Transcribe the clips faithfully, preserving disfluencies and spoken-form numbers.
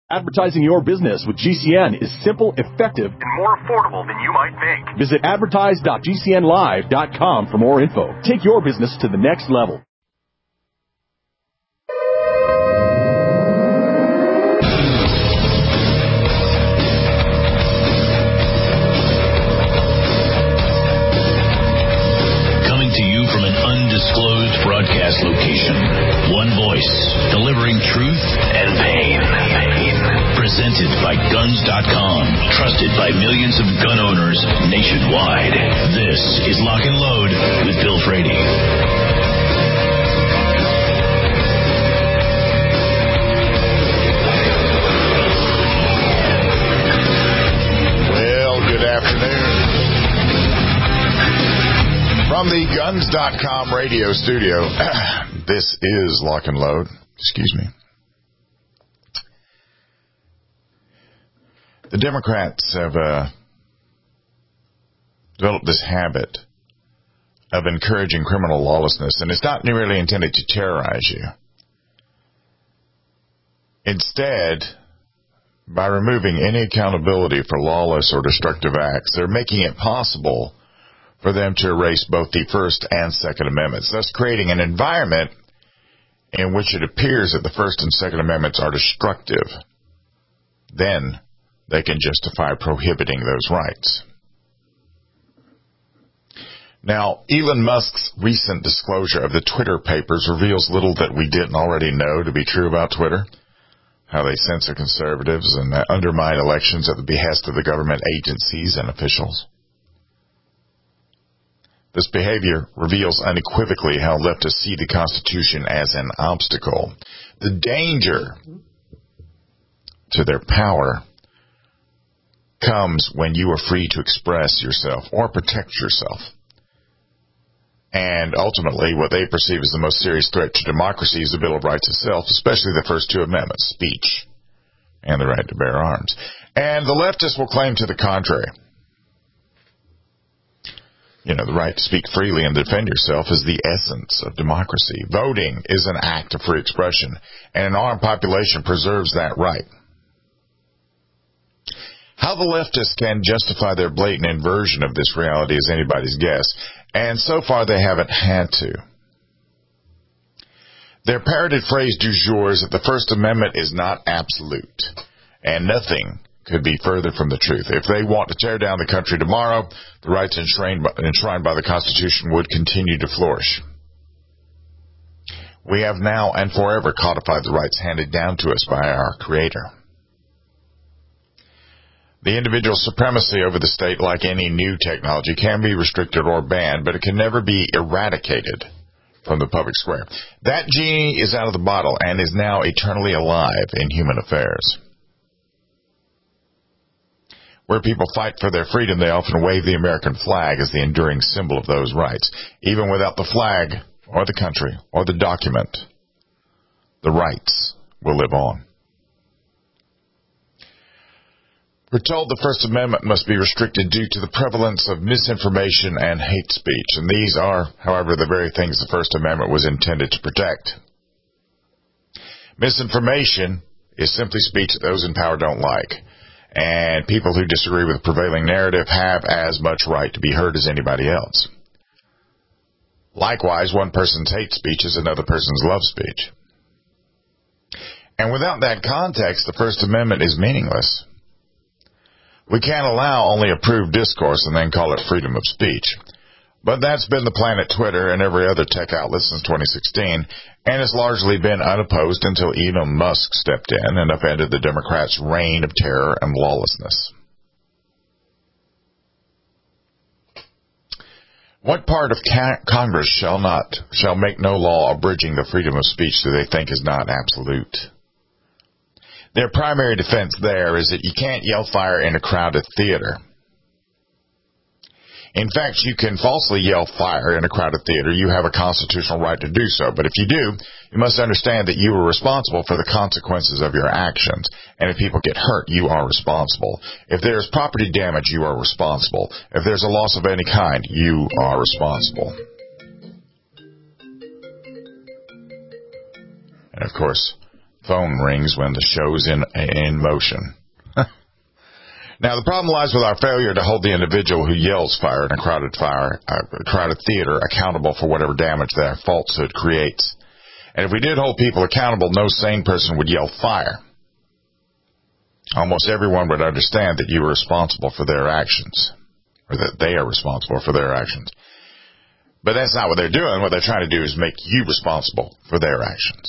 Advertising your business with G C N is simple, effective, and more affordable than you might think. Visit advertise dot g c n live dot com for more info. Take your business to the next level. Coming to you from an undisclosed broadcast location. One voice, delivering truth and pain. Presented by guns dot com, trusted by millions of gun owners nationwide. This is Lock and Load with Bill Frady. Well, good afternoon. From the guns dot com radio studio, this is Lock and Load. Excuse me. The Democrats have uh, developed this habit of encouraging criminal lawlessness, and it's not really intended to terrorize you. Instead, by removing any accountability for lawless or destructive acts, they're making it possible for them to erase both the First and Second Amendments, thus creating an environment in which it appears that the First and Second Amendments are destructive. Then they can justify prohibiting those rights. Now, Elon Musk's recent disclosure of the Twitter papers reveals little that we didn't already know to be true about Twitter, how they censor conservatives and undermine elections at the behest of the government agencies and officials. This behavior reveals unequivocally how leftists see the Constitution as an obstacle. The danger to their power comes when you are free to express yourself or protect yourself. And ultimately, what they perceive as the most serious threat to democracy is the Bill of Rights itself, especially the first two amendments, speech and the right to bear arms. And the leftists will claim to the contrary. You know, the right to speak freely and defend yourself is the essence of democracy. Voting is an act of free expression, and an armed population preserves that right. How the leftists can justify their blatant inversion of this reality is anybody's guess, and so far they haven't had to. Their parroted phrase du jour is that the First Amendment is not absolute, and nothing could be further from the truth. If they want to tear down the country tomorrow, the rights enshrined by, enshrined by the Constitution would continue to flourish. We have now and forever codified the rights handed down to us by our Creator. The individual supremacy over the state, like any new technology, can be restricted or banned, but it can never be eradicated from the public square. That genie is out of the bottle and is now eternally alive in human affairs. Where people fight for their freedom, they often wave the American flag as the enduring symbol of those rights. Even without the flag, or the country, or the document, the rights will live on. We're told the First Amendment must be restricted due to the prevalence of misinformation and hate speech, and these are, however, the very things the First Amendment was intended to protect. Misinformation is simply speech that those in power don't like, and people who disagree with the prevailing narrative have as much right to be heard as anybody else. Likewise, one person's hate speech is another person's love speech. And without that context, the First Amendment is meaningless. We can't allow only approved discourse and then call it freedom of speech. But that's been the plan at Twitter and every other tech outlet since twenty sixteen, and it's largely been unopposed until Elon Musk stepped in and upended the Democrats' reign of terror and lawlessness. What part of ca- Congress shall not, shall make no law abridging the freedom of speech that they think is not absolute? Their primary defense there is that you can't yell fire in a crowded theater. In fact, you can falsely yell fire in a crowded theater. You have a constitutional right to do so. But if you do, you must understand that you are responsible for the consequences of your actions. And if people get hurt, you are responsible. If there's property damage, you are responsible. If there's a loss of any kind, you are responsible. And of course, phone rings when the show's in in motion. Now, the problem lies with our failure to hold the individual who yells fire in a crowded fire, a crowded theater accountable for whatever damage their falsehood creates. And if we did hold people accountable, no sane person would yell fire. Almost everyone would understand that you are responsible for their actions, or that they are responsible for their actions. But that's not what they're doing. What they're trying to do is make you responsible for their actions.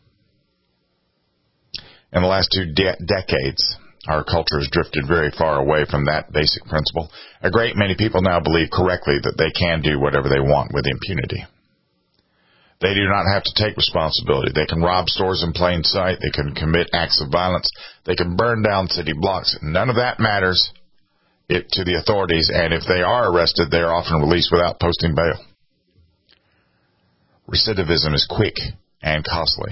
In the last two de- decades, our culture has drifted very far away from that basic principle. A great many people now believe correctly that they can do whatever they want with impunity. They do not have to take responsibility. They can rob stores in plain sight. They can commit acts of violence. They can burn down city blocks. None of that matters it, to the authorities, and if they are arrested, they are often released without posting bail. Recidivism is quick and costly.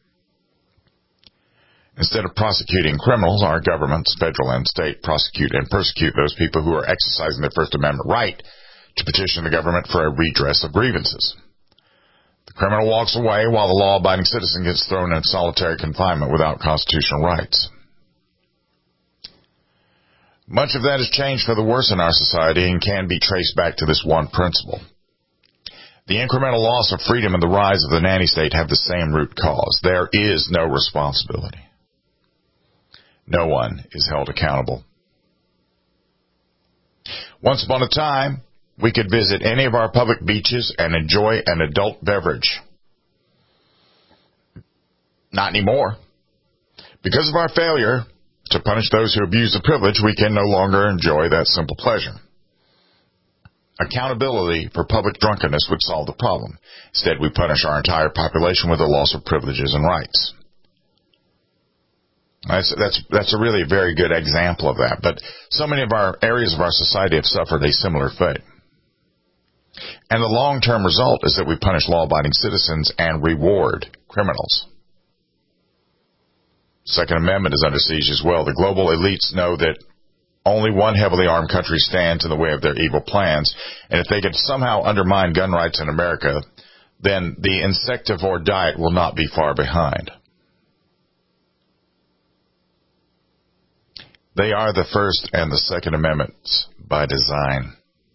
Instead of prosecuting criminals, our governments, federal and state, prosecute and persecute those people who are exercising their First Amendment right to petition the government for a redress of grievances. The criminal walks away while the law-abiding citizen gets thrown in solitary confinement without constitutional rights. Much of that has changed for the worse in our society and can be traced back to this one principle. The incremental loss of freedom and the rise of the nanny state have the same root cause. There is no responsibility. No one is held accountable. Once upon a time, we could visit any of our public beaches and enjoy an adult beverage. Not anymore. Because of our failure to punish those who abuse the privilege, we can no longer enjoy that simple pleasure. Accountability for public drunkenness would solve the problem. Instead, we punish our entire population with the loss of privileges and rights. That's, that's, that's a really very good example of that. But so many of our areas of our society have suffered a similar fate. And the long-term result is that we punish law-abiding citizens and reward criminals. Second Amendment is under siege as well. The global elites know that only one heavily armed country stands in the way of their evil plans, and if they could somehow undermine gun rights in America, then the insectivore diet will not be far behind. They are the First and the Second Amendments by design.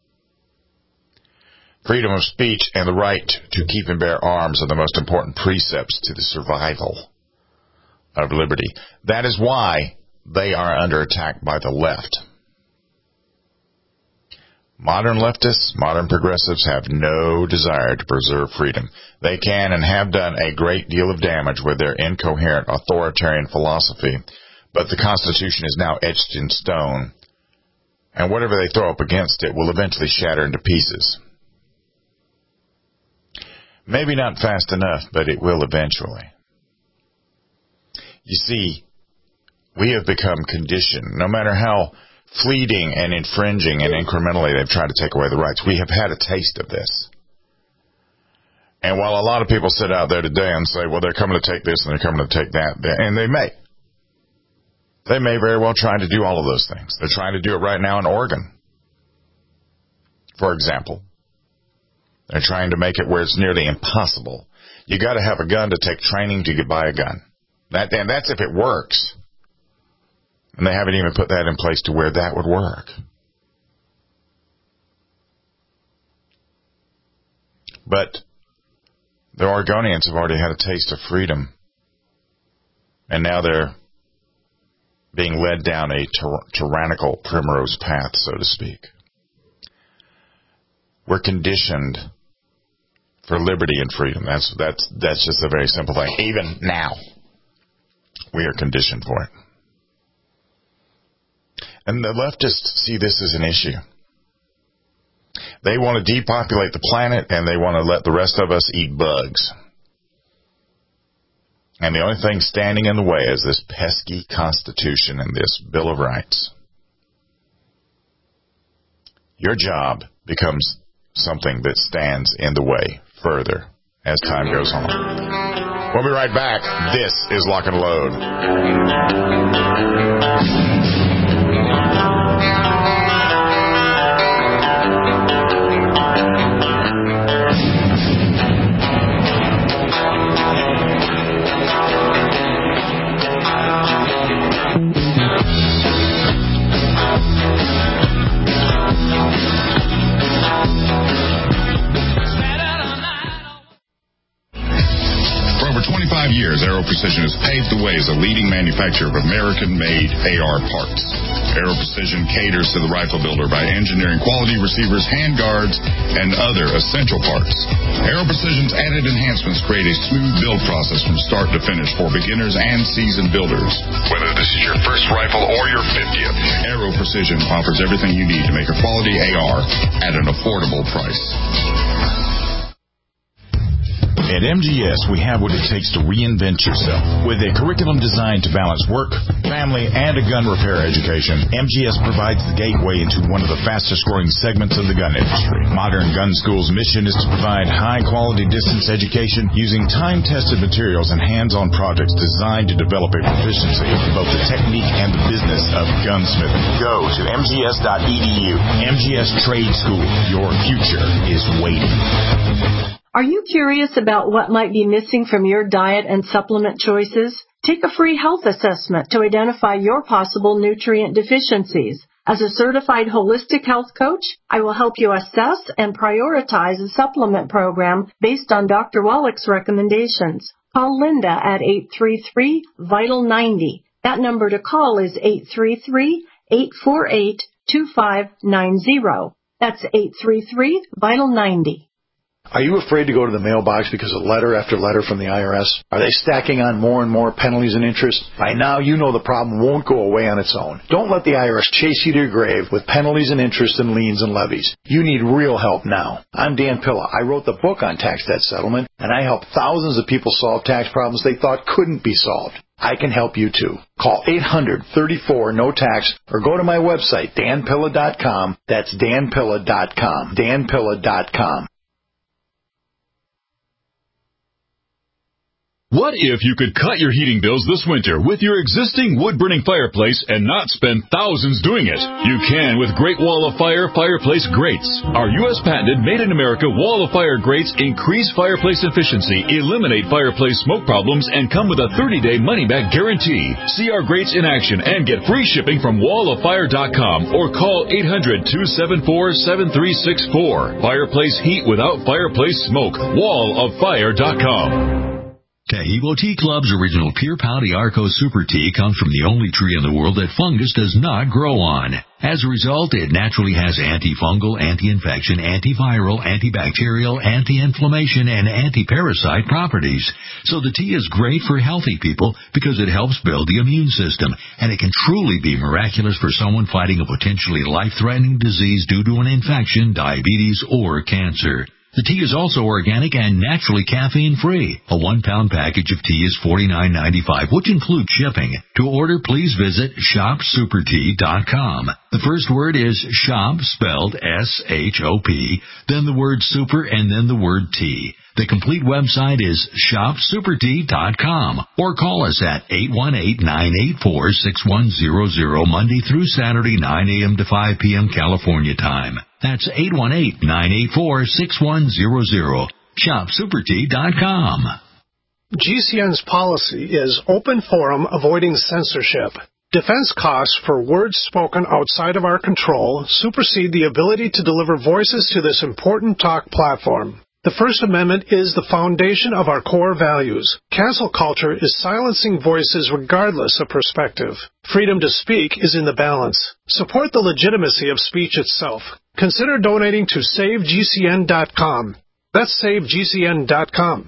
Freedom of speech and the right to keep and bear arms are the most important precepts to the survival of liberty. That is why they are under attack by the left. Modern leftists, modern progressives have no desire to preserve freedom. They can and have done a great deal of damage with their incoherent authoritarian philosophy, but the Constitution is now etched in stone, and whatever they throw up against it will eventually shatter into pieces. Maybe not fast enough, but it will eventually. You see, we have become conditioned. No matter how fleeting and infringing and incrementally they've tried to take away the rights, we have had a taste of this. And while a lot of people sit out there today and say, well, they're coming to take this and they're coming to take that, and they may. They may very well try to do all of those things. They're trying to do it right now in Oregon, for example. They're trying to make it where it's nearly impossible. You got to have a gun to take training to buy a gun. That, and that's if it works. And they haven't even put that in place to where that would work. But the Oregonians have already had a taste of freedom. And now they're being led down a tyr- tyrannical primrose path, so to speak. We're conditioned for liberty and freedom. That's that's that's just a very simple thing. Even now, we are conditioned for it. And the leftists see this as an issue. They want to depopulate the planet, and they want to let the rest of us eat bugs. And the only thing standing in the way is this pesky Constitution and this Bill of Rights. Your job becomes something that stands in the way further as time goes on. We'll be right back. This is Lock and Load. Precision has paved the way as a leading manufacturer of American-made A R parts. Aero Precision caters to the rifle builder by engineering quality receivers, handguards, and other essential parts. Aero Precision's added enhancements create a smooth build process from start to finish for beginners and seasoned builders. Whether this is your first rifle or your fiftieth, Aero Precision offers everything you need to make a quality A R at an affordable price. At M G S, we have what it takes to reinvent yourself. With a curriculum designed to balance work, family, and a gun repair education, M G S provides the gateway into one of the fastest-growing segments of the gun industry. Modern Gun School's mission is to provide high-quality distance education using time-tested materials and hands-on projects designed to develop a proficiency in both the technique and the business of gunsmithing. Go to M G S dot E D U. M G S Trade School. Your future is waiting. Are you curious about what might be missing from your diet and supplement choices? Take a free health assessment to identify your possible nutrient deficiencies. As a certified holistic health coach, I will help you assess and prioritize a supplement program based on Doctor Wallach's recommendations. Call Linda at eight three three, vital ninety. That number to call is eight three three, eight four eight, two five nine zero. That's eight three three, vital ninety. Are you afraid to go to the mailbox because of letter after letter from the I R S? Are they stacking on more and more penalties and interest? By now, you know the problem won't go away on its own. Don't let the I R S chase you to your grave with penalties and interest and liens and levies. You need real help now. I'm Dan Pilla. I wrote the book on tax debt settlement, and I help thousands of people solve tax problems they thought couldn't be solved. I can help you too. Call eight hundred, thirty-four, no tax or go to my website, dan pilla dot com. That's dan pilla dot com. dan pilla dot com. What if you could cut your heating bills this winter with your existing wood-burning fireplace and not spend thousands doing it? You can with Great Wall of Fire fireplace grates. Our U S patented made-in-America Wall of Fire grates increase fireplace efficiency, eliminate fireplace smoke problems, and come with a thirty-day money-back guarantee. See our grates in action and get free shipping from wall of fire dot com or call eight hundred, two seven four, seven three six four. Fireplace heat without fireplace smoke. wall of fire dot com. Taheebo Tea Club's original Pure Pouty Arco Super Tea comes from the only tree in the world that fungus does not grow on. As a result, it naturally has antifungal, anti-infection, antiviral, antibacterial, anti-inflammation, and anti-parasite properties. So the tea is great for healthy people because it helps build the immune system, and it can truly be miraculous for someone fighting a potentially life-threatening disease due to an infection, diabetes, or cancer. The tea is also organic and naturally caffeine-free. A one-pound package of tea is forty-nine ninety-five, which includes shipping. To order, please visit shop super tea dot com. The first word is shop, spelled S H O P, then the word super, and then the word tea. The complete website is shop super tea dot com or call us at eight one eight, nine eight four, six one zero zero Monday through Saturday, nine a.m. to five p.m. California time. That's eight one eight, nine eight four, six one zero zero. shop super tea dot com. G C N's policy is open forum avoiding censorship. Defense costs for words spoken outside of our control supersede the ability to deliver voices to this important talk platform. The First Amendment is the foundation of our core values. Cancel culture is silencing voices regardless of perspective. Freedom to speak is in the balance. Support the legitimacy of speech itself. Consider donating to save G C N dot com. That's save G C N dot com.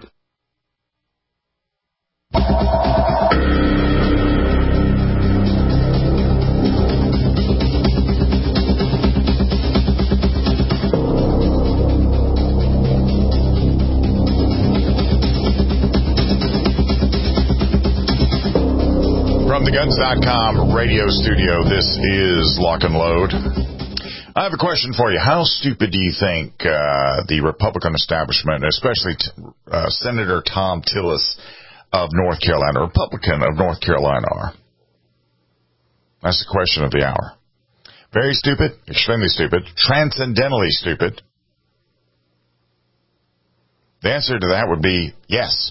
From the guns dot com radio studio, this is Lock and Load. I have a question for you. How stupid do you think uh, the Republican establishment, especially t- uh, Senator Thom Tillis of North Carolina, Republican of North Carolina, are? That's the question of the hour. Very stupid, extremely stupid, transcendentally stupid. The answer to that would be yes.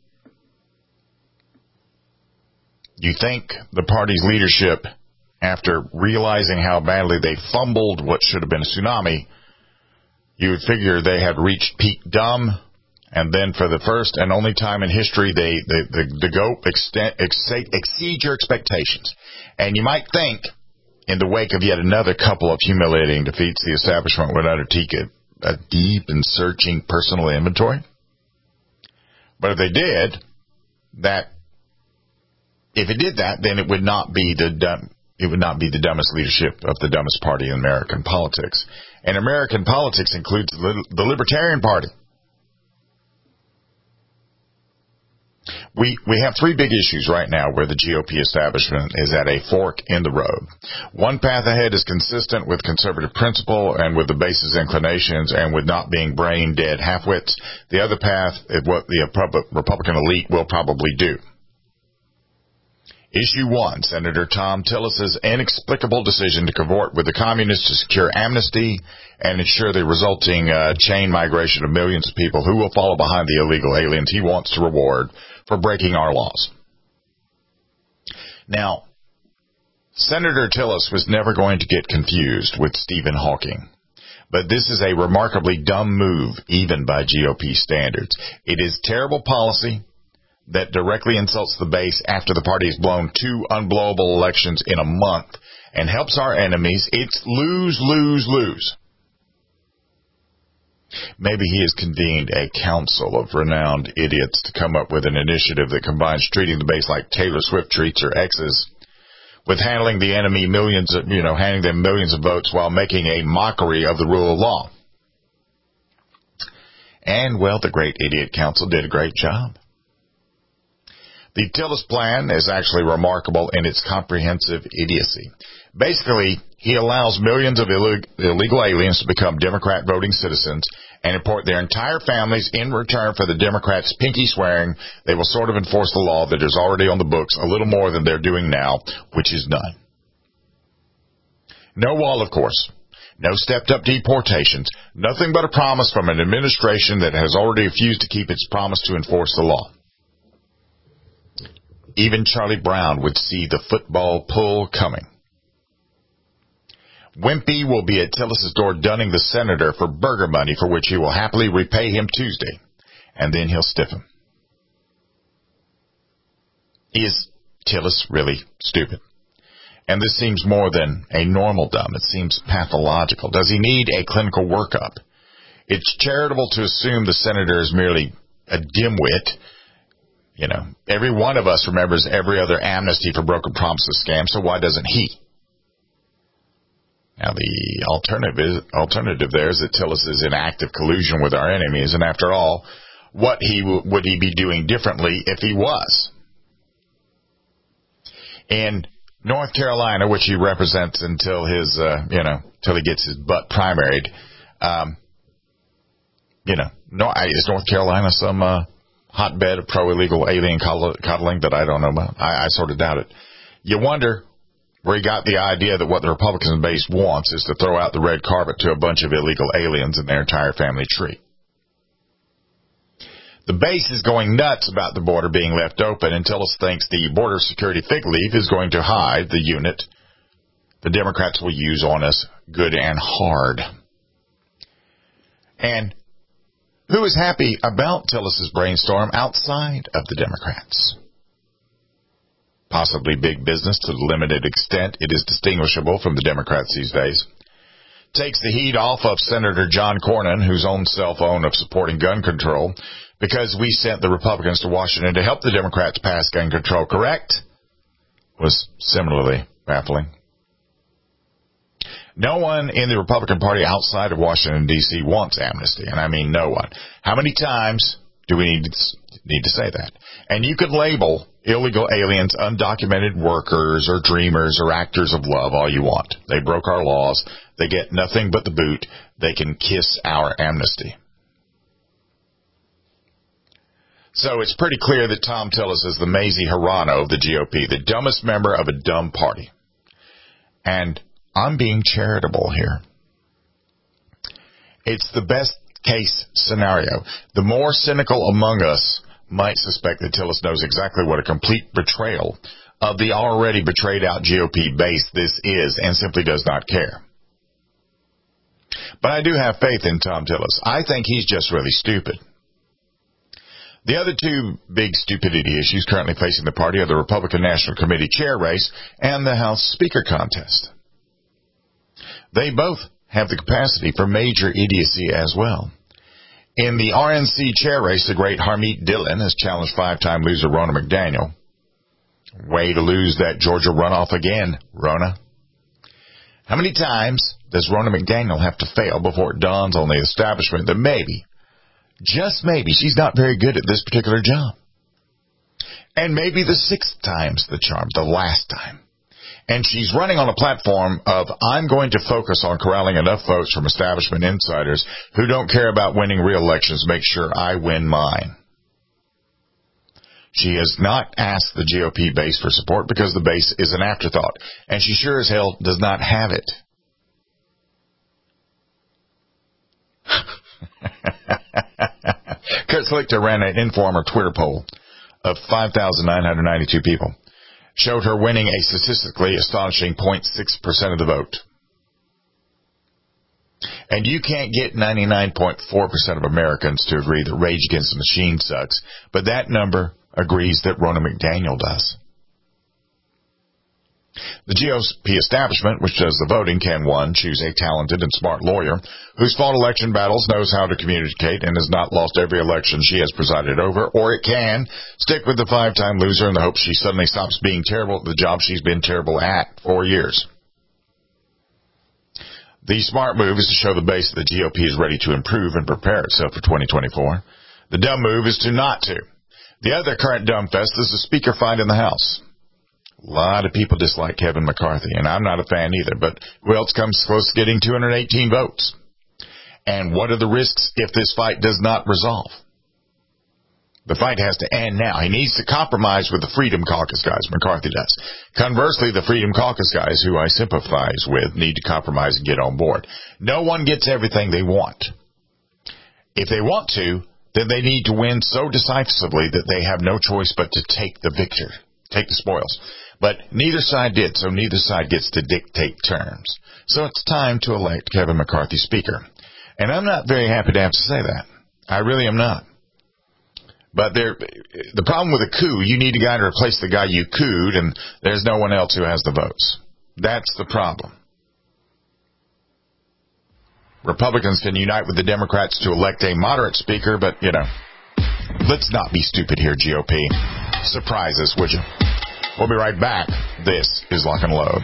You think the party's leadership, after realizing how badly they fumbled what should have been a tsunami, you would figure they had reached peak dumb And then for the first and only time in history, they, the, the, the go extend, exceed, exceed your expectations. And you might think, in the wake of yet another couple of humiliating defeats, the establishment would undertake a, a deep and searching personal inventory. But if they did, that, if it did that, then it would not be the dumb, it would not be the dumbest leadership of the dumbest party in American politics. And American politics includes the, the Libertarian Party. We we have three big issues right now where the G O P establishment is at a fork in the road. One path ahead is consistent with conservative principle and with the base's inclinations and with not being brain-dead halfwits. The other path is what the Republican elite will probably do. Issue one, Senator Thom Tillis's inexplicable decision to cavort with the communists to secure amnesty and ensure the resulting uh, chain migration of millions of people who will follow behind the illegal aliens he wants to reward for breaking our laws. Now, Senator Tillis was never going to get confused with Stephen Hawking. But this is a remarkably dumb move, even by G O P standards. It is terrible policy that directly insults the base after the party has blown two unblowable elections in a month and helps our enemies. It's lose, lose, lose. Maybe he has convened a council of renowned idiots to come up with an initiative that combines treating the base like Taylor Swift treats her exes with handling the enemy millions of, you know, handing them millions of votes while making a mockery of the rule of law. And, well, the great idiot council did a great job. The Tillis plan is actually remarkable in its comprehensive idiocy. Basically, he allows millions of illeg- illegal aliens to become Democrat voting citizens and import their entire families in return for the Democrats' pinky swearing they will sort of enforce the law that is already on the books a little more than they're doing now, which is none. No wall, of course. No stepped-up deportations. Nothing but a promise from an administration that has already refused to keep its promise to enforce the law. Even Charlie Brown would see the football pull coming. Wimpy will be at Tillis's door dunning the senator for burger money for which he will happily repay him Tuesday, and then he'll stiff him. Is Tillis really stupid? And this seems more than a normal dumb. It seems pathological. Does he need a clinical workup? It's charitable to assume the senator is merely a dimwit. You know, every one of us remembers every other amnesty for broken promises scam, so why doesn't he? Now, the alternative, alternative there is that Tillis is in active collusion with our enemies, and after all, what he w- would he be doing differently if he was? In North Carolina, which he represents until his, uh, you know, till he gets his butt primaried, um, you know, no, is North Carolina some uh, hotbed of pro-illegal alien coddling that I don't know about? I, I sort of doubt it. You wonder where he got the idea that what the Republican base wants is to throw out the red carpet to a bunch of illegal aliens and their entire family tree. The base is going nuts about the border being left open and Tillis thinks the border security fig leaf is going to hide the unit the Democrats will use on us good and hard. And who is happy about Tillis's brainstorm outside of the Democrats? Possibly big business to the limited extent it is distinguishable from the Democrats these days. Takes the heat off of Senator John Cornyn, whose own self-own of supporting gun control, because we sent the Republicans to Washington to help the Democrats pass gun control, correct? Was similarly baffling. No one in the Republican Party outside of Washington, D C wants amnesty, and I mean no one. How many times do we need to, need to say that? And you could label illegal aliens undocumented workers or dreamers or actors of love all you want. They broke our laws. They get nothing but the boot. They can kiss our amnesty. So it's pretty clear that Thom Tillis is the Mazie Hirono of the G O P, the dumbest member of a dumb party. And I'm being charitable here. It's the best case scenario. The more cynical among us might suspect that Tillis knows exactly what a complete betrayal of the already betrayed out G O P base this is and simply does not care. But I do have faith in Thom Tillis. I think he's just really stupid. The other two big stupidity issues currently facing the party are the Republican National Committee chair race and the House Speaker contest. They both have the capacity for major idiocy as well. In the R N C chair race, the great Harmeet Dillon has challenged five-time loser Ronna McDaniel. Way to lose that Georgia runoff again, Ronna. How many times does Ronna McDaniel have to fail before it dawns on the establishment that maybe, just maybe, she's not very good at this particular job? And maybe the sixth time's the charm, the last time. And she's running on a platform of, I'm going to focus on corralling enough votes from establishment insiders who don't care about winning re-elections, make sure I win mine. She has not asked the G O P base for support because the base is an afterthought, and she sure as hell does not have it. Kurt Schlichter ran an Informer Twitter poll of five thousand nine hundred ninety-two people. Showed her winning a statistically astonishing zero point six percent of the vote. And you can't get ninety-nine point four percent of Americans to agree that Rage Against the Machine sucks, but that number agrees that Ronna McDaniel does. The G O P establishment, which does the voting, can, one, choose a talented and smart lawyer who's fought election battles, knows how to communicate, and has not lost every election she has presided over, or it can stick with the five-time loser in the hope she suddenly stops being terrible at the job she's been terrible at for years. The smart move is to show the base that the G O P is ready to improve and prepare itself for twenty twenty-four. The dumb move is to not to. The other current dumb fest is the speaker fight in the House. A lot of people dislike Kevin McCarthy, and I'm not a fan either, but who else comes close to getting two hundred eighteen votes? And what are the risks if this fight does not resolve? The fight has to end now. He needs to compromise with the Freedom Caucus guys, McCarthy does. Conversely, the Freedom Caucus guys, who I sympathize with, need to compromise and get on board. No one gets everything they want. If they want to, then they need to win so decisively that they have no choice but to take the victor, take the spoils. But neither side did, so neither side gets to dictate terms. So it's time to elect Kevin McCarthy Speaker. And I'm not very happy to have to say that. I really am not. But there, the problem with a coup, you need a guy to replace the guy you couped, and there's no one else who has the votes. That's the problem. Republicans can unite with the Democrats to elect a moderate speaker, but, you know, let's not be stupid here, G O P. Surprise us, would you? We'll be right back. This is Lock and Load.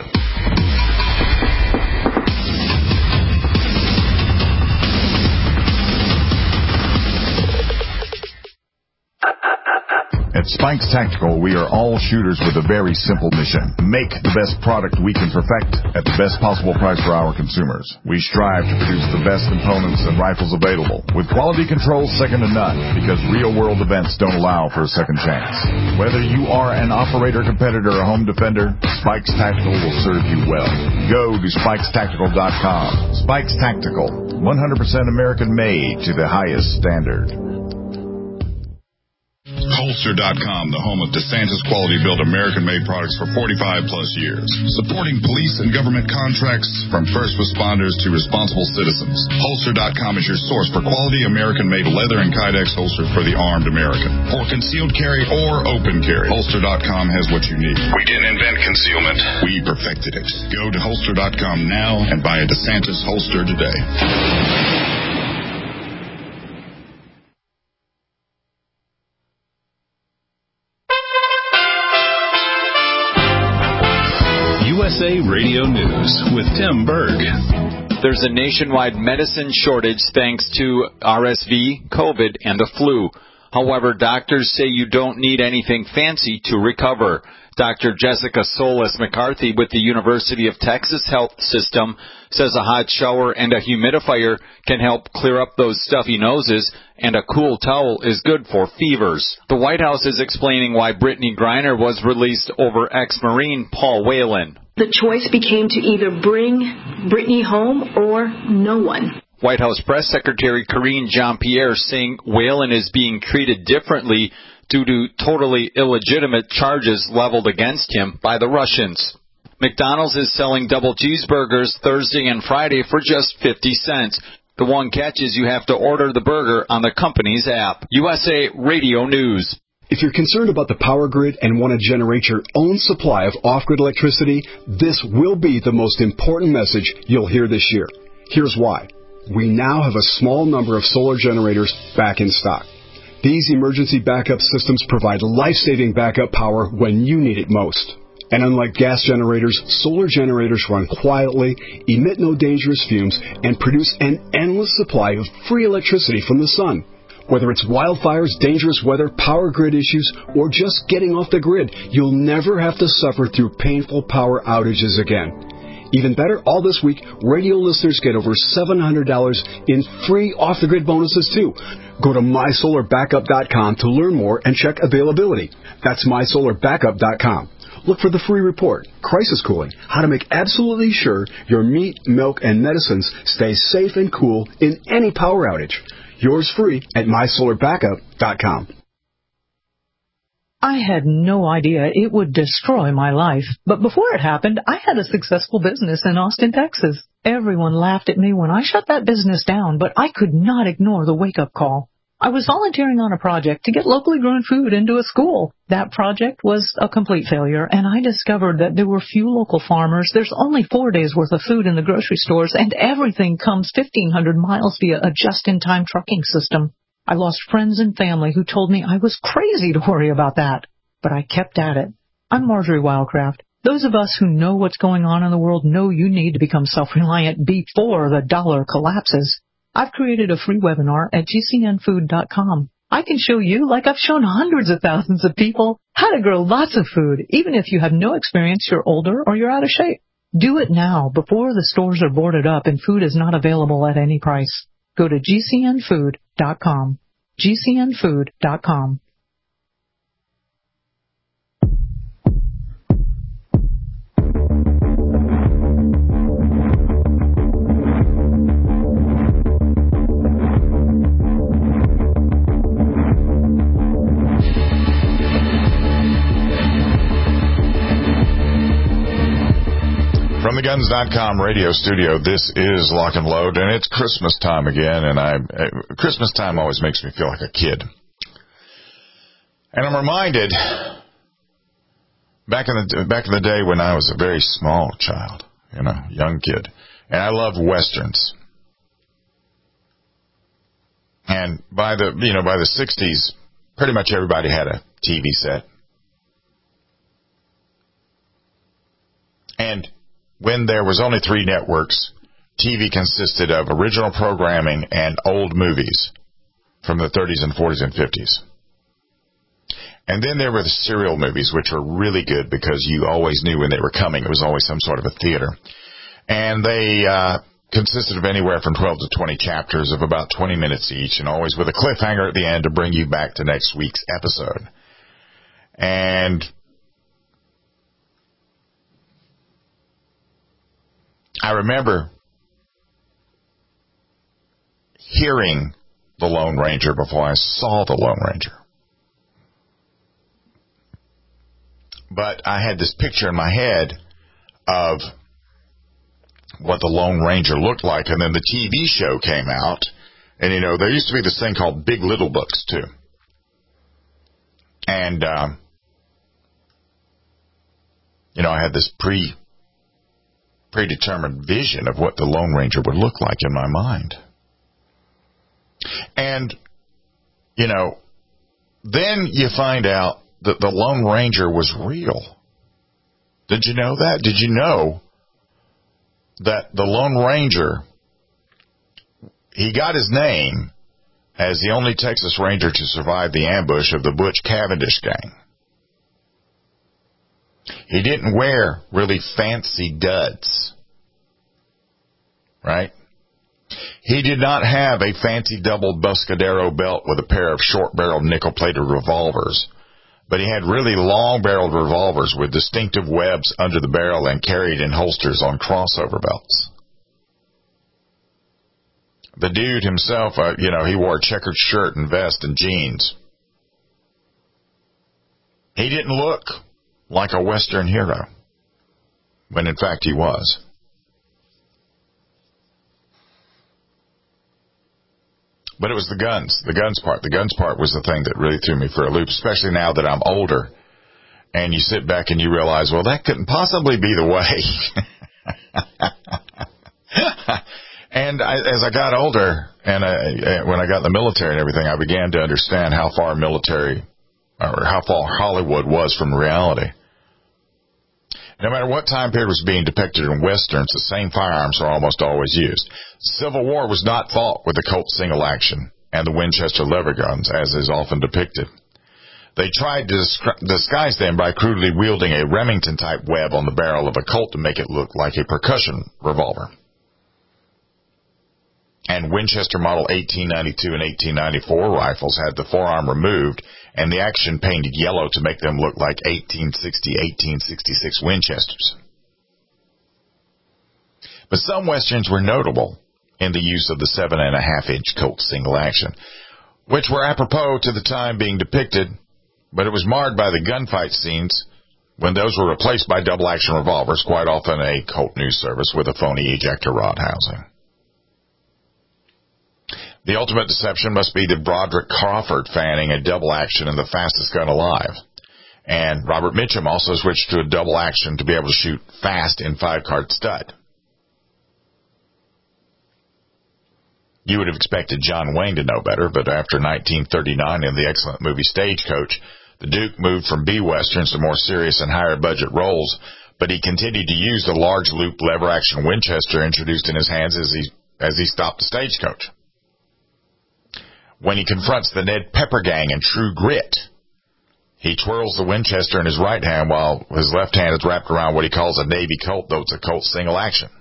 At Spikes Tactical, we are all shooters with a very simple mission. Make the best product we can perfect at the best possible price for our consumers. We strive to produce the best components and rifles available, with quality control second to none, because real-world events don't allow for a second chance. Whether you are an operator, competitor, or home defender, Spikes Tactical will serve you well. Go to spikes tactical dot com. Spikes Tactical, one hundred percent American-made to the highest standard. Holster dot com, the home of DeSantis quality-built American-made products for forty-five plus years. Supporting police and government contracts from first responders to responsible citizens. Holster dot com is your source for quality American-made leather and Kydex holsters for the armed American. For concealed carry or open carry, Holster dot com has what you need. We didn't invent concealment. We perfected it. Go to Holster dot com now and buy a DeSantis holster today. U S A Radio News with Tim Berg. There's a nationwide medicine shortage thanks to R S V, COVID, and the flu. However, doctors say you don't need anything fancy to recover. Doctor Jessica Solis McCarthy with the University of Texas Health System says a hot shower and a humidifier can help clear up those stuffy noses, and a cool towel is good for fevers. The White House is explaining why Brittany Griner was released over ex-Marine Paul Whelan. The choice became to either bring Brittany home or no one. White House Press Secretary Karine Jean-Pierre saying Whelan is being treated differently due to totally illegitimate charges leveled against him by the Russians. McDonald's is selling double cheeseburgers Thursday and Friday for just fifty cents. The one catch is you have to order the burger on the company's app. U S A Radio News. If you're concerned about the power grid and want to generate your own supply of off-grid electricity, this will be the most important message you'll hear this year. Here's why. We now have a small number of solar generators back in stock. These emergency backup systems provide life-saving backup power when you need it most. And unlike gas generators, solar generators run quietly, emit no dangerous fumes, and produce an endless supply of free electricity from the sun. Whether it's wildfires, dangerous weather, power grid issues, or just getting off the grid, you'll never have to suffer through painful power outages again. Even better, all this week, radio listeners get over seven hundred dollars in free off-the-grid bonuses, too. Go to my solar backup dot com to learn more and check availability. That's my solar backup dot com. Look for the free report, Crisis Cooling, how to make absolutely sure your meat, milk, and medicines stay safe and cool in any power outage. Yours free at my solar backup dot com. I had no idea it would destroy my life, but before it happened, I had a successful business in Austin, Texas. Everyone laughed at me when I shut that business down, but I could not ignore the wake-up call. I was volunteering on a project to get locally grown food into a school. That project was a complete failure, and I discovered that there were few local farmers. There's only four days' worth of food in the grocery stores, and everything comes fifteen hundred miles via a just-in-time trucking system. I lost friends and family who told me I was crazy to worry about that, but I kept at it. I'm Marjorie Wildcraft. Those of us who know what's going on in the world know you need to become self-reliant before the dollar collapses. I've created a free webinar at G C N food dot com. I can show you, like I've shown hundreds of thousands of people, how to grow lots of food, even if you have no experience, you're older, or you're out of shape. Do it now, before the stores are boarded up and food is not available at any price. Go to G C N food dot com. G C N food dot com. From the guns dot com radio studio, this is Lock and Load, and it's Christmas time again, and I uh, Christmas time always makes me feel like a kid. And I'm reminded, back in the back in the day when I was a very small child, you know, young kid, and I loved Westerns. And by the, you know, by the sixties, pretty much everybody had a T V set. And when there was only three networks, T V consisted of original programming and old movies from the thirties and forties and fifties. And then there were the serial movies, which were really good because you always knew when they were coming. It was always some sort of a theater. And they uh, consisted of anywhere from twelve to twenty chapters of about twenty minutes each, and always with a cliffhanger at the end to bring you back to next week's episode. And I remember hearing the Lone Ranger before I saw the Lone Ranger. But I had this picture in my head of what the Lone Ranger looked like, and then the T V show came out, and, you know, there used to be this thing called Big Little Books, too. And, um, you know, I had this pre... predetermined vision of what the Lone Ranger would look like in my mind. And, you know, then you find out that the Lone Ranger was real. Did you know that? Did you know that the Lone Ranger, he got his name as the only Texas Ranger to survive the ambush of the Butch Cavendish gang? He didn't wear really fancy duds, right? He did not have a fancy double Buscadero belt with a pair of short-barreled nickel-plated revolvers, but he had really long-barreled revolvers with distinctive webs under the barrel and carried in holsters on crossover belts. The dude himself, uh, you know, he wore a checkered shirt and vest and jeans. He didn't look like a Western hero, when in fact he was. But it was the guns, the guns part. The guns part was the thing that really threw me for a loop, especially now that I'm older. And you sit back and you realize, well, that couldn't possibly be the way. And I, as I got older, and I, when I got in the military and everything, I began to understand how far military, or how far Hollywood was from reality. No matter what time period was being depicted in westerns, the same firearms are almost always used. Civil War was not fought with the Colt single action and the Winchester lever guns, as is often depicted. They tried to disguise them by crudely wielding a Remington-type web on the barrel of a Colt to make it look like a percussion revolver. And Winchester Model eighteen ninety-two and eighteen ninety-four rifles had the forearm removed and the action painted yellow to make them look like eighteen sixty, eighteen sixty-six Winchesters. But some westerns were notable in the use of the seven and a half inch Colt single action, which were apropos to the time being depicted, but it was marred by the gunfight scenes when those were replaced by double action revolvers, quite often a Colt News Service with a phony ejector rod housing. The ultimate deception must be the Broderick Crawford fanning a double action in the fastest gun alive. And Robert Mitchum also switched to a double action to be able to shoot fast in five-card stud. You would have expected John Wayne to know better, but after nineteen thirty-nine in the excellent movie Stagecoach, the Duke moved from B-westerns to more serious and higher-budget roles, but he continued to use the large loop lever-action Winchester introduced in his hands as he, as he stopped the stagecoach. When he confronts the Ned Pepper Gang in True Grit, he twirls the Winchester in his right hand while his left hand is wrapped around what he calls a Navy Colt, though it's a Colt single action.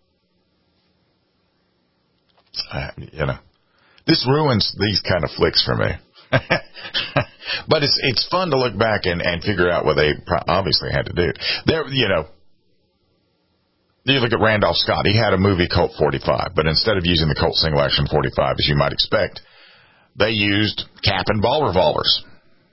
Uh, you know, this ruins these kind of flicks for me. But it's it's fun to look back and, and figure out what they obviously had to do. There, you know, you look at Randolph Scott. He had a movie Colt forty-five, but instead of using the Colt single action forty-five, as you might expect, they used cap and ball revolvers.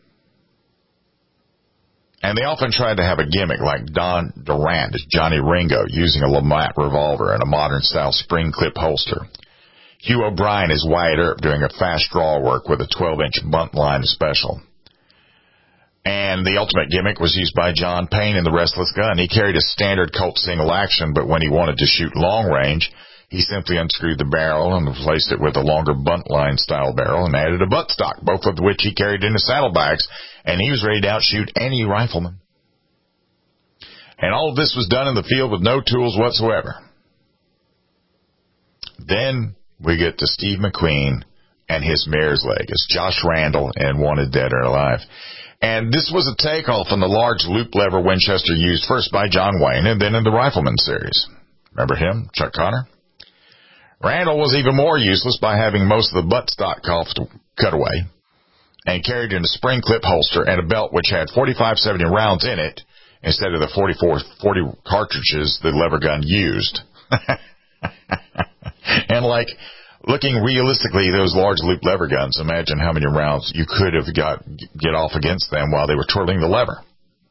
And they often tried to have a gimmick like Don Durant as Johnny Ringo using a Lamat revolver and a modern-style spring clip holster. Hugh O'Brien is Wyatt Earp doing a fast draw work with a twelve inch bunt line special. And the ultimate gimmick was used by John Payne in The Restless Gun. He carried a standard Colt single action, but when he wanted to shoot long range, he simply unscrewed the barrel and replaced it with a longer bunt line style barrel and added a buttstock, both of which he carried in his saddlebags, and he was ready to outshoot any rifleman. And all of this was done in the field with no tools whatsoever. Then we get to Steve McQueen and his mare's leg. It's Josh Randall in Wanted Dead or Alive. And this was a takeoff on the large loop lever Winchester used first by John Wayne and then in the Rifleman series. Remember him, Chuck Connor? Randall was even more useless by having most of the buttstock cut away and carried in a spring clip holster and a belt which had forty-five seventy rounds in it instead of the forty-four forty cartridges the lever gun used. And like looking realistically, those large loop lever guns, imagine how many rounds you could have got get off against them while they were twirling the lever.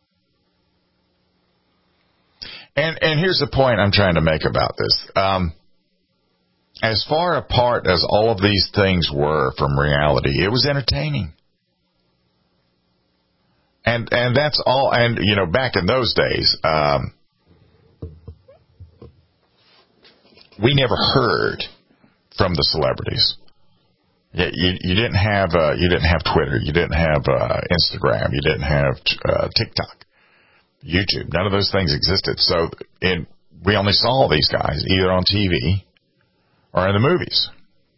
And and here's the point I'm trying to make about this. Um, as far apart as all of these things were from reality, it was entertaining. And and that's all. And you know, back in those days, um, we never heard from the celebrities. You, you, you didn't have uh, you didn't have Twitter, you didn't have uh, Instagram, you didn't have uh, TikTok, YouTube. None of those things existed. So in, we only saw these guys either on T V or in the movies.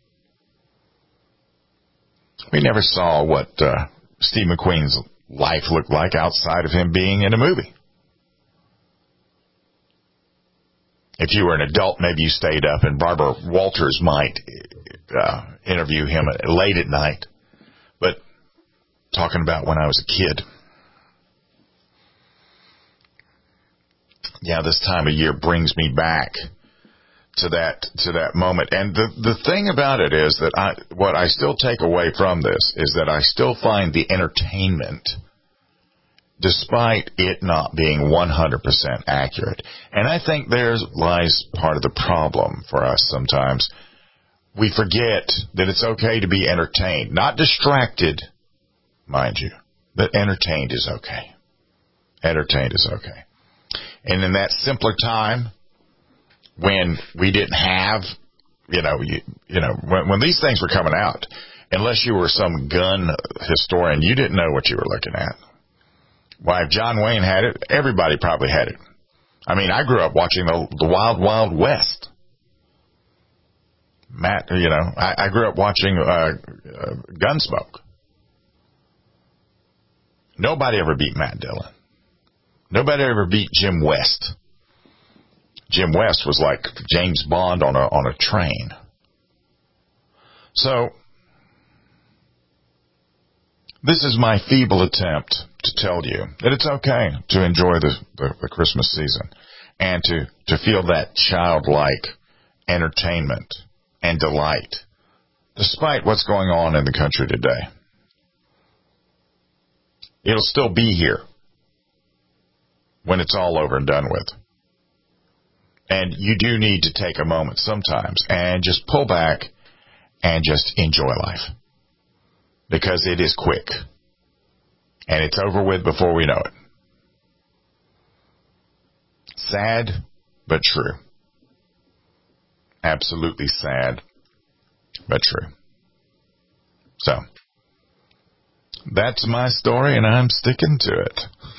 We never saw what uh, Steve McQueen's life looked like outside of him being in a movie. If you were an adult, maybe you stayed up, and Barbara Walters might uh, interview him late at night. But talking about when I was a kid, yeah, this time of year brings me back to that to that moment. And the the thing about it is that I what I still take away from this is that I still find the entertainment, despite it not being one hundred percent accurate. And I think there lies part of the problem for us sometimes. we forget that it's okay to be entertained. Not distracted, mind you, but entertained is okay. Entertained is okay. And in that simpler time, when we didn't have, you know, you, you know, when, when these things were coming out, unless you were some gun historian, you didn't know what you were looking at. Why, if John Wayne had it, everybody probably had it. I mean, I grew up watching the, the Wild Wild West. Matt, you know, I, I grew up watching uh, uh, Gunsmoke. Nobody ever beat Matt Dillon. Nobody ever beat Jim West. Jim West was like James Bond on a on a train. So, this is my feeble attempt to tell you that it's okay to enjoy the, the, the Christmas season and to, to feel that childlike entertainment and delight, despite what's going on in the country today. It'll still be here when it's all over and done with. And you do need to take a moment sometimes and just pull back and just enjoy life. Because it is quick. And it's over with before we know it. Sad, but true. Absolutely sad, but true. So, that's my story, and I'm sticking to it.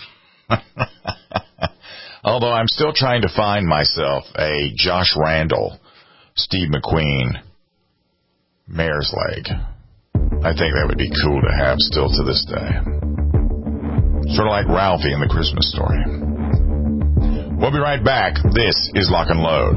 Although I'm still trying to find myself a Josh Randall, Steve McQueen, mare's leg. I think that would be cool to have still to this day. Sort of like Ralphie in the Christmas Story. We'll be right back. This is Lock and Load.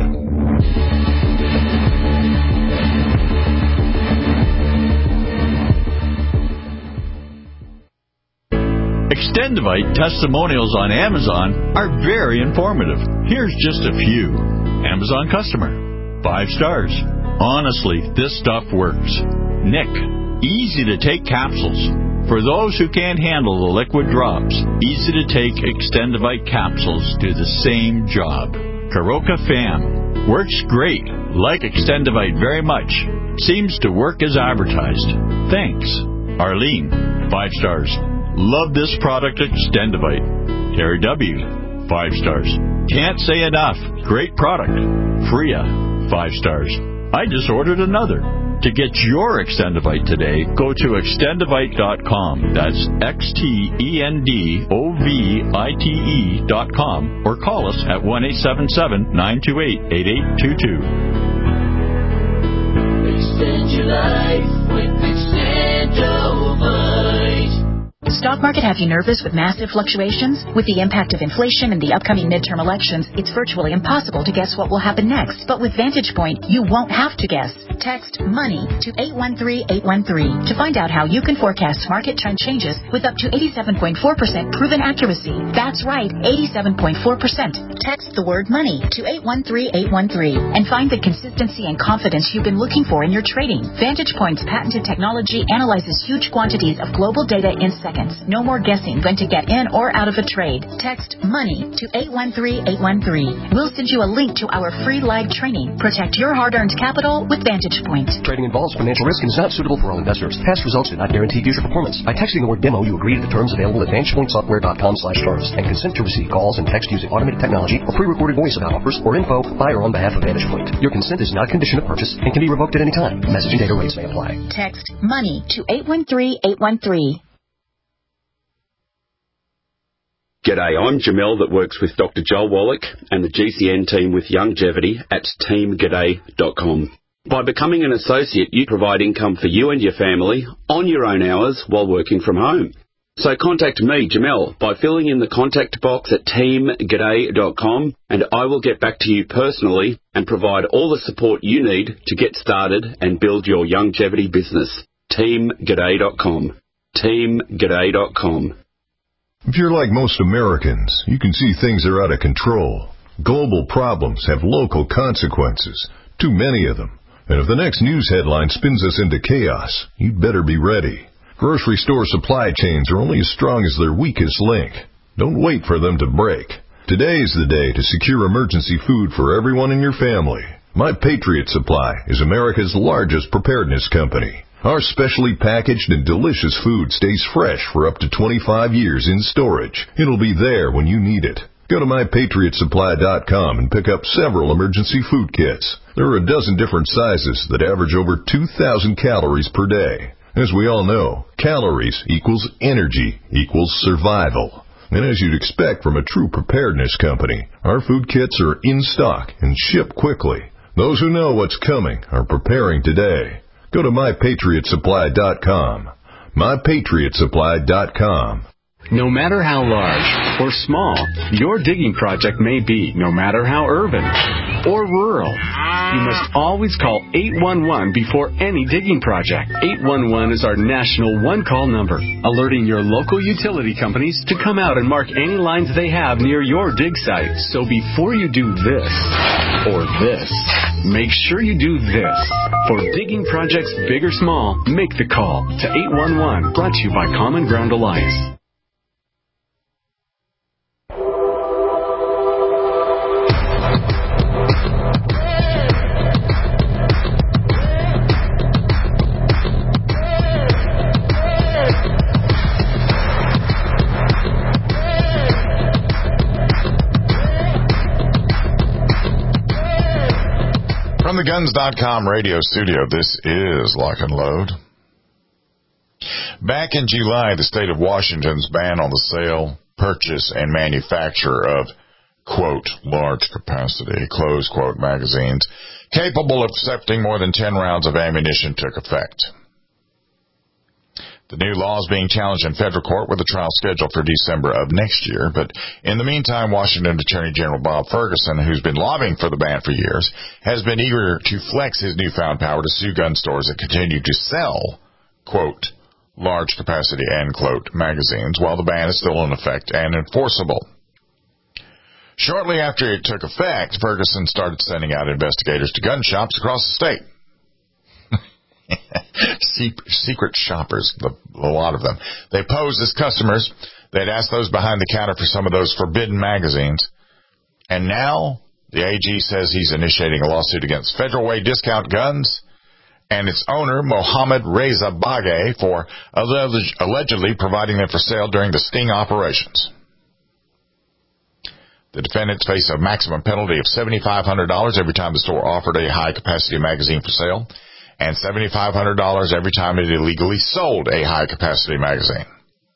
Extendivite testimonials on Amazon are very informative. Here's just a few. Amazon customer. Five stars. Honestly, this stuff works. Nick. Easy to take capsules. For those who can't handle the liquid drops, easy to take Extendivite capsules do the same job. Karoka Fam. Works great. Like Extendivite very much. Seems to work as advertised. Thanks. Arlene. Five stars. Love this product, Extendivite. Terry W. Five stars. Can't say enough. Great product. Freya. Five stars. I just ordered another. To get your Extendivite today, go to extendivite dot com. That's X T E N D O V I T E dot com. Or call us at one eight seven seven, nine two eight, eight eight two two. Extend your life with Extendivite. Stock market have you nervous with massive fluctuations? With the impact of inflation and the upcoming midterm elections, it's virtually impossible to guess what will happen next. But with Vantage Point, you won't have to guess. Text MONEY to eight one three eight one three to find out how you can forecast market trend changes with up to eighty-seven point four percent proven accuracy. That's right, eighty-seven point four percent. Text the word MONEY to eight one three eight one three and find the consistency and confidence you've been looking for in your trading. Vantage Point's patented technology analyzes huge quantities of global data in seconds. No more guessing when to get in or out of a trade. Text MONEY to eight one three eight one three. We'll send you a link to our free live training. Protect your hard-earned capital with Vantage Point. Trading involves financial risk and is not suitable for all investors. Past results do not guarantee future performance. By texting the word demo, you agree to the terms available at vantage point software dot com slash terms and consent to receive calls and text using automated technology or pre-recorded voice about offers or info by or on behalf of Vantage Point. Your consent is not a condition of purchase and can be revoked at any time. Messaging data rates may apply. Text MONEY to eight one three eight one three. G'day, I'm Jamel that works with Doctor Joel Wallach and the G C N team with Longevity at team g'day dot com. By becoming an associate, you provide income for you and your family on your own hours while working from home. So contact me, Jamel, by filling in the contact box at team g'day dot com and I will get back to you personally and provide all the support you need to get started and build your longevity business. team g'day dot com. team g'day dot com. If you're like most Americans, you can see things are out of control. Global problems have local consequences, too many of them. And if the next news headline spins us into chaos, you'd better be ready. Grocery store supply chains are only as strong as their weakest link. Don't wait for them to break. Today is the day to secure emergency food for everyone in your family. My Patriot Supply is America's largest preparedness company. Our specially packaged and delicious food stays fresh for up to twenty-five years in storage. It'll be there when you need it. Go to my patriot supply dot com and pick up several emergency food kits. There are a dozen different sizes that average over two thousand calories per day. As we all know, calories equals energy equals survival. And as you'd expect from a true preparedness company, our food kits are in stock and ship quickly. Those who know what's coming are preparing today. Go to my patriot supply dot com. my patriot supply dot com. No matter how large or small your digging project may be, no matter how urban or rural, you must always call eight one one before any digging project. eight one one is our national one-call number, alerting your local utility companies to come out and mark any lines they have near your dig site. So before you do this or this, make sure you do this. For digging projects big or small, make the call to eight one one, brought to you by Common Ground Alliance. From the guns dot com radio studio, this is Lock and Load. Back in July, the state of Washington's ban on the sale, purchase, and manufacture of, quote, large capacity, close quote, magazines capable of accepting more than ten rounds of ammunition took effect. The new law is being challenged in federal court with a trial scheduled for December of next year. But in the meantime, Washington Attorney General Bob Ferguson, who's been lobbying for the ban for years, has been eager to flex his newfound power to sue gun stores that continue to sell, quote, large capacity, end quote, magazines while the ban is still in effect and enforceable. Shortly after it took effect, Ferguson started sending out investigators to gun shops across the state. Secret shoppers, a lot of them. They posed as customers. They'd ask those behind the counter for some of those forbidden magazines. And now the A G says he's initiating a lawsuit against Federal Way Discount Guns and its owner, Mohammed Reza Bagay, for alleg- allegedly providing them for sale during the sting operations. The defendants face a maximum penalty of seven thousand five hundred dollars every time the store offered a high-capacity magazine for sale, and seven thousand five hundred dollars every time it illegally sold a high-capacity magazine.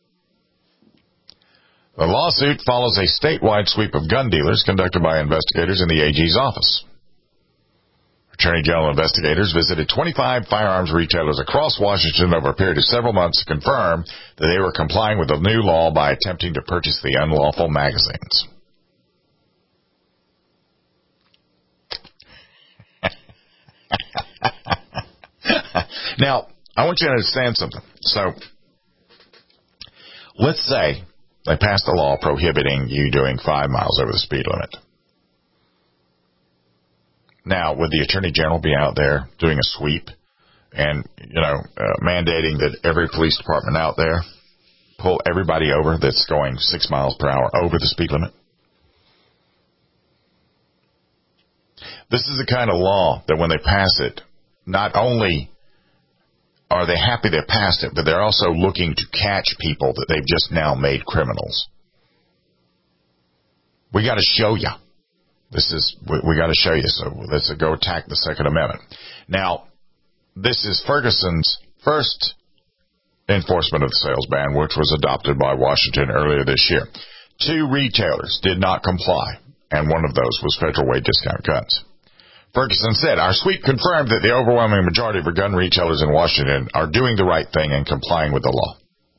The lawsuit follows a statewide sweep of gun dealers conducted by investigators in the A G's office. Attorney General investigators visited twenty-five firearms retailers across Washington over a period of several months to confirm that they were complying with the new law by attempting to purchase the unlawful magazines. Now, I want you to understand something. So, let's say they passed a law prohibiting you doing five miles over the speed limit. Now, would the Attorney General be out there doing a sweep and, you know, uh, mandating that every police department out there pull everybody over that's going six miles per hour over the speed limit? This is the kind of law that when they pass it, not only are they happy they passed it, but they're also looking to catch people that they've just now made criminals. We got to show you. This is, we, we got to show you. So let's go attack the Second Amendment. Now, this is Ferguson's first enforcement of the sales ban, which was adopted by Washington earlier this year. Two retailers did not comply, and one of those was Federal Way Discount Guns. Ferguson said, our sweep confirmed that the overwhelming majority of our gun retailers in Washington are doing the right thing and complying with the law.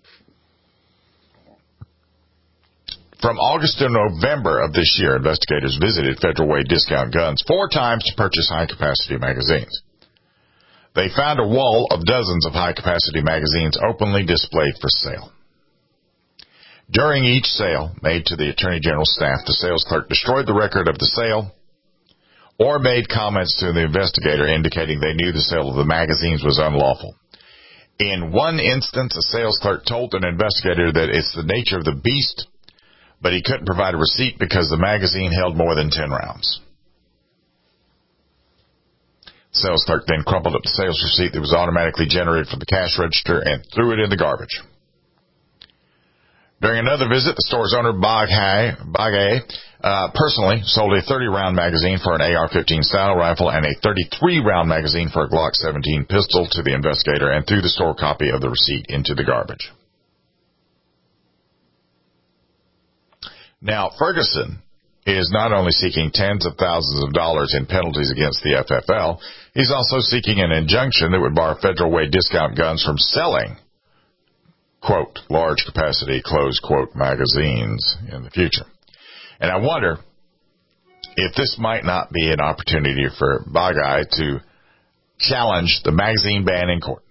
From August to November of this year, investigators visited Federal Way Discount Guns four times to purchase high-capacity magazines. They found a wall of dozens of high-capacity magazines openly displayed for sale. During each sale made to the Attorney General's staff, the sales clerk destroyed the record of the sale or made comments to the investigator indicating they knew the sale of the magazines was unlawful. In one instance, a sales clerk told an investigator that it's the nature of the beast, but he couldn't provide a receipt because the magazine held more than ten rounds. sales clerk then crumpled up the sales receipt that was automatically generated from the cash register and threw it in the garbage. During another visit, the store's owner, Bagay, Bagay uh, personally sold a thirty round magazine for an A R fifteen style rifle and a thirty-three round magazine for a Glock seventeen pistol to the investigator and threw the store copy of the receipt into the garbage. Now, Ferguson is not only seeking tens of thousands of dollars in penalties against the F F L, he's also seeking an injunction that would bar federal weight discount guns from selling, quote, large capacity, close quote, magazines in the future. And I wonder if this might not be an opportunity for Bagay to challenge the magazine ban in court.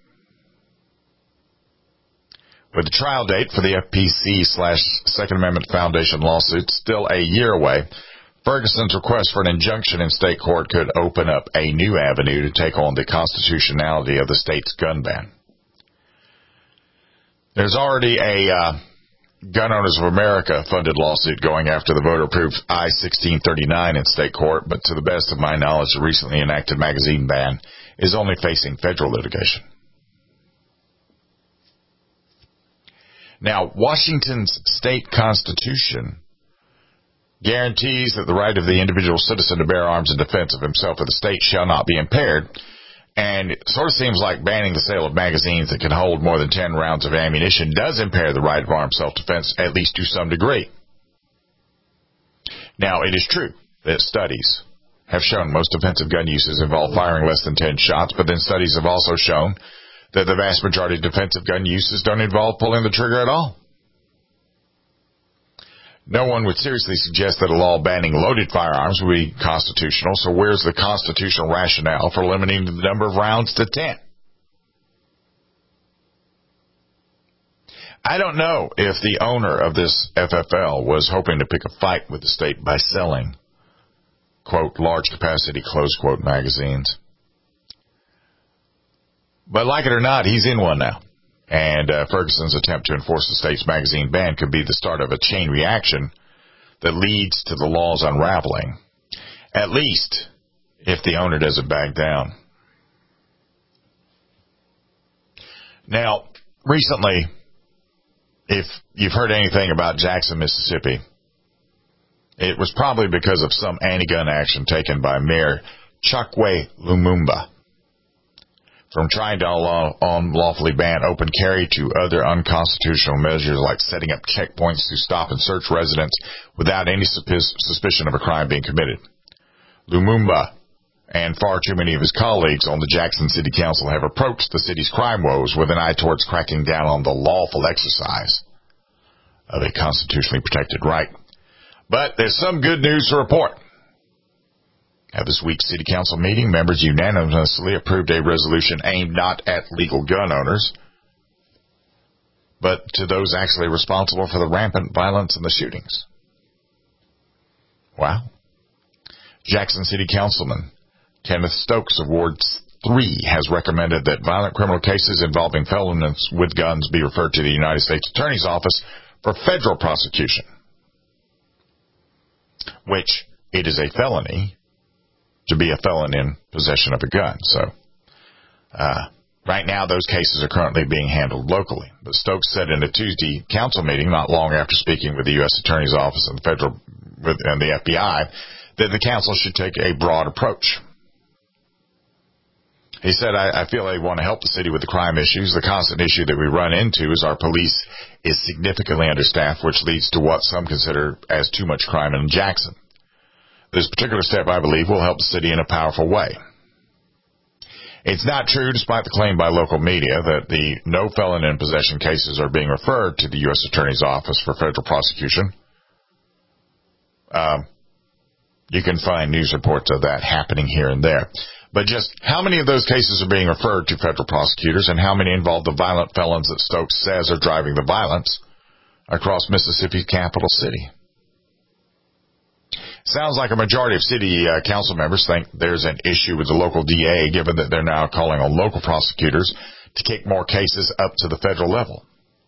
With the trial date for the F P C slash Second Amendment Foundation lawsuit still a year away, Ferguson's request for an injunction in state court could open up a new avenue to take on the constitutionality of the state's gun ban. There's already a uh, Gun Owners of America funded lawsuit going after the voter-approved I sixteen thirty-nine in state court, but to the best of my knowledge, the recently enacted magazine ban is only facing federal litigation. Now, Washington's state constitution guarantees that the right of the individual citizen to bear arms in defense of himself or the state shall not be impaired, and it sort of seems like banning the sale of magazines that can hold more than ten rounds of ammunition does impair the right of armed self-defense, at least to some degree. Now, it is true that studies have shown most offensive gun uses involve firing less than ten shots, but then studies have also shown that the vast majority of defensive gun uses don't involve pulling the trigger at all. No one would seriously suggest that a law banning loaded firearms would be constitutional, so where's the constitutional rationale for limiting the number of rounds to ten? I don't know if the owner of this F F L was hoping to pick a fight with the state by selling, quote, large capacity, close quote, magazines. But like it or not, he's in one now. And uh, Ferguson's attempt to enforce the state's magazine ban could be the start of a chain reaction that leads to the laws unraveling, at least if the owner doesn't back down. Now, recently, if you've heard anything about Jackson, Mississippi, it was probably because of some anti-gun action taken by Mayor Chokwe Lumumba. From trying to unlawfully ban open carry to other unconstitutional measures like setting up checkpoints to stop and search residents without any suspicion of a crime being committed. Lumumba and far too many of his colleagues on the Jackson City Council have approached the city's crime woes with an eye towards cracking down on the lawful exercise of a constitutionally protected right. But there's some good news to report. At this week's City Council meeting, members unanimously approved a resolution aimed not at legal gun owners, but to those actually responsible for the rampant violence and the shootings. Wow. Jackson City Councilman Kenneth Stokes of Ward three has recommended that violent criminal cases involving felons with guns be referred to the United States Attorney's Office for federal prosecution, which it is a felony to be a felon in possession of a gun. So, uh, right now those cases are currently being handled locally. But Stokes said in a Tuesday council meeting, not long after speaking with the U S Attorney's Office and the federal with, and the F B I, that the council should take a broad approach. He said, I, I feel they want to help the city with the crime issues. The constant issue that we run into is our police is significantly understaffed, which leads to what some consider as too much crime in Jackson. This particular step, I believe, will help the city in a powerful way. It's not true, despite the claim by local media, that the no felon in possession cases are being referred to the U S Attorney's Office for federal prosecution. Um, you can find news reports of that happening here and there. But just how many of those cases are being referred to federal prosecutors, and how many involve the violent felons that Stokes says are driving the violence across Mississippi's capital city? Sounds like a majority of city uh, council members think there's an issue with the local D A, given that they're now calling on local prosecutors to kick more cases up to the federal level.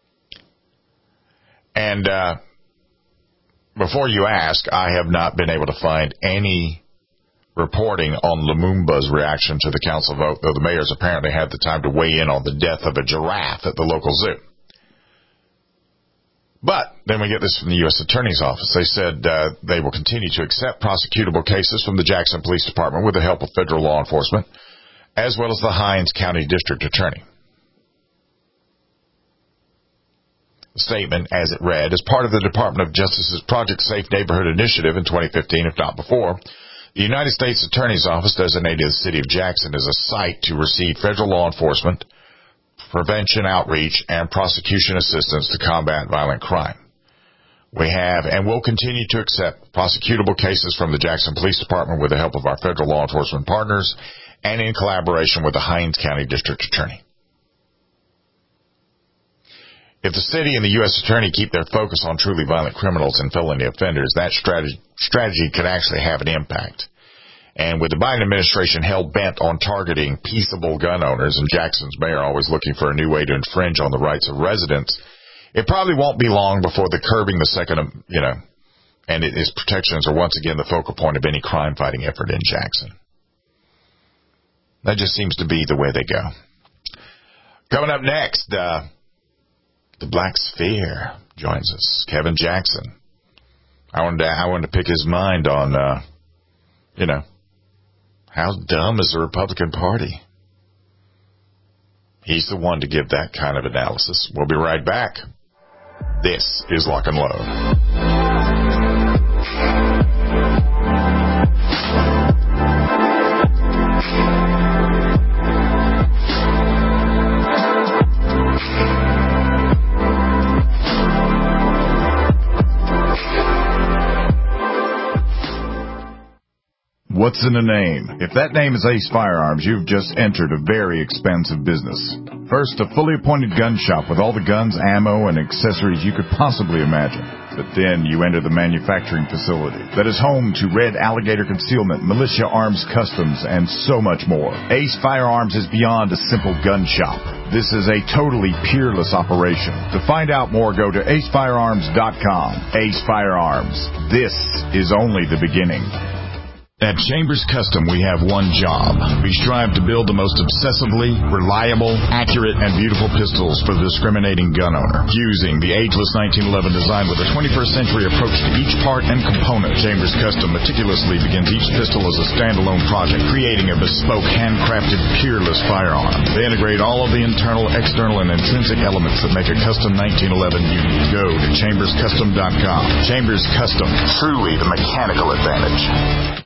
And uh, before you ask, I have not been able to find any reporting on Lumumba's reaction to the council vote, though the mayors apparently had the time to weigh in on the death of a giraffe at the local zoo. But then we get this from the U S Attorney's Office. They said uh, they will continue to accept prosecutable cases from the Jackson Police Department with the help of federal law enforcement, as well as the Hinds County District Attorney. The statement, as it read, as part of the Department of Justice's Project Safe Neighborhood Initiative in twenty fifteen, if not before, the United States Attorney's Office designated the city of Jackson as a site to receive federal law enforcement, prevention outreach, and prosecution assistance to combat violent crime. We have and will continue to accept prosecutable cases from the Jackson Police Department with the help of our federal law enforcement partners and in collaboration with the Hinds County District Attorney. If the city and the U S Attorney keep their focus on truly violent criminals and felony offenders, that strategy, strategy could actually have an impact. And with the Biden administration hell-bent on targeting peaceable gun owners and Jackson's mayor always looking for a new way to infringe on the rights of residents, it probably won't be long before the curbing the second, you know, and its protections are once again the focal point of any crime-fighting effort in Jackson. That just seems to be the way they go. Coming up next, uh, the Black Sphere joins us. Kevin Jackson. I wanted to, I wanted to pick his mind on, uh, you know, how dumb is the Republican Party? He's the one to give that kind of analysis. We'll be right back. This is Lock and Load. What's in a name? If that name is Ace Firearms, you've just entered a very expensive business. First, a fully appointed gun shop with all the guns, ammo, and accessories you could possibly imagine. But then you enter the manufacturing facility that is home to Red Alligator Concealment, Militia Arms Customs, and so much more. Ace Firearms is beyond a simple gun shop. This is a totally peerless operation. To find out more, go to ace firearms dot com. Ace Firearms. This is only the beginning. At Chambers Custom, we have one job. We strive to build the most obsessively reliable, accurate, and beautiful pistols for the discriminating gun owner. Using the ageless nineteen eleven design with a twenty-first century approach to each part and component, Chambers Custom meticulously begins each pistol as a standalone project, creating a bespoke, handcrafted, peerless firearm. They integrate all of the internal, external, and intrinsic elements that make a custom nineteen eleven unique. Go to chambers custom dot com. Chambers Custom, truly the mechanical advantage.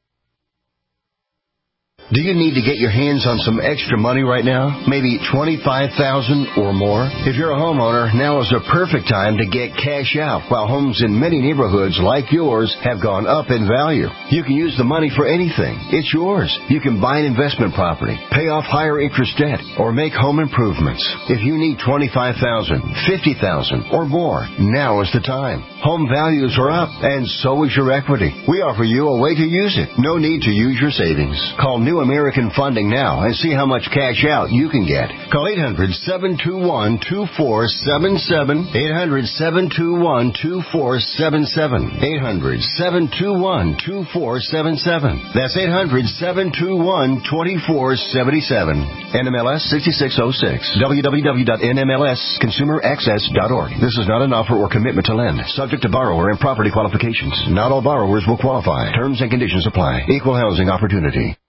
Do you need to get your hands on some extra money right now? Maybe twenty-five thousand dollars or more? If you're a homeowner, now is the perfect time to get cash out while homes in many neighborhoods like yours have gone up in value. You can use the money for anything. It's yours. You can buy an investment property, pay off higher interest debt, or make home improvements. If you need twenty-five thousand dollars, fifty thousand dollars, or more, now is the time. Home values are up, and so is your equity. We offer you a way to use it. No need to use your savings. Call New American Funding now and see how much cash out you can get. Call eight hundred, seven two one, two four seven seven, eight hundred, seven two one, two four seven seven, eight hundred, seven two one, two four seven seven. That's eight hundred, seven two one, two four seven seven. N M L S sixty-six oh six. w w w dot n m l s consumer access dot org. This is not an offer or commitment to lend. Subject to borrower and property qualifications. Not all borrowers will qualify. Terms and conditions apply. Equal housing opportunity.